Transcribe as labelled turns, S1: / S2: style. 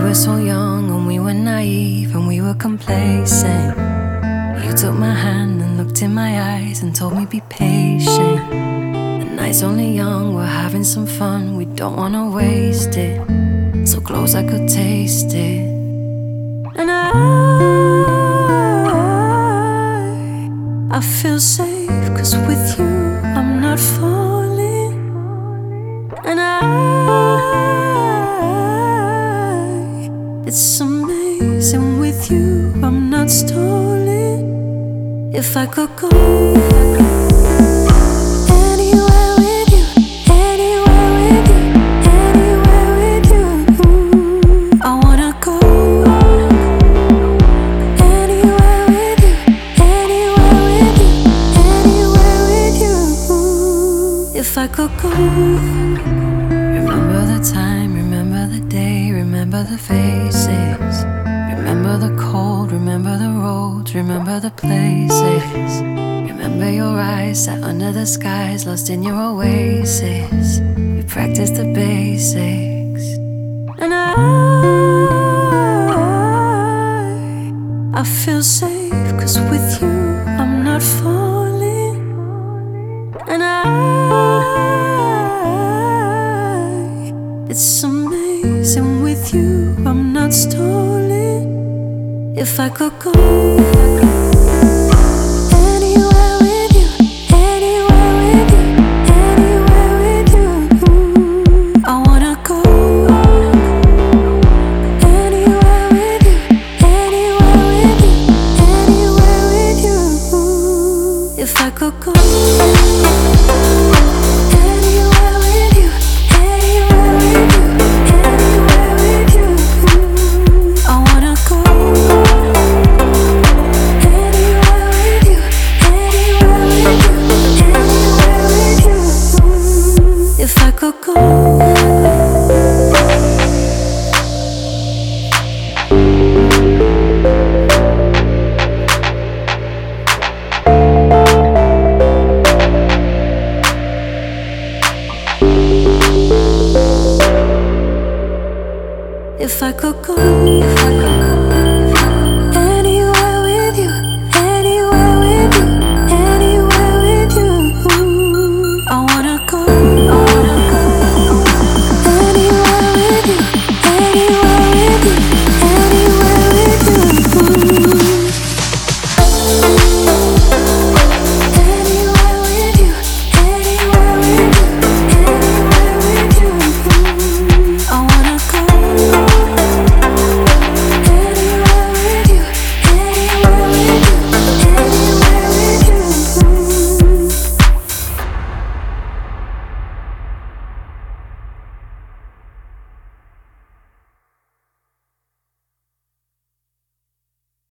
S1: were so young and we were naive and we were complacent. You took my hand and looked in my eyes and told me be patient. The night's only young, we're having some fun, we don't wanna waste it. So close I could taste it. And I feel safe, 'cause with you I'm not falling. And it's amazing with you, I'm not stalling. If I could go anywhere with you, anywhere with you, anywhere with you, I wanna go anywhere with you, anywhere with you, anywhere with you. If I could go. Remember the time, remember the day, remember the faces. Remember the cold, remember the roads, remember the places. Remember your eyes sat under the skies, lost in your oasis. We practiced the basics. And I feel safe, 'cause with you I'm not falling. And it's amazing with you, I'm not stalling. If I could go anywhere with you, anywhere with you, anywhere with you, I wanna go anywhere with you, anywhere with you, anywhere with you. If I could go anywhere with you, anywhere with you, anywhere with you, I wanna go anywhere with you, anywhere with you, anywhere with you. If I could go. If I could go, if I could go.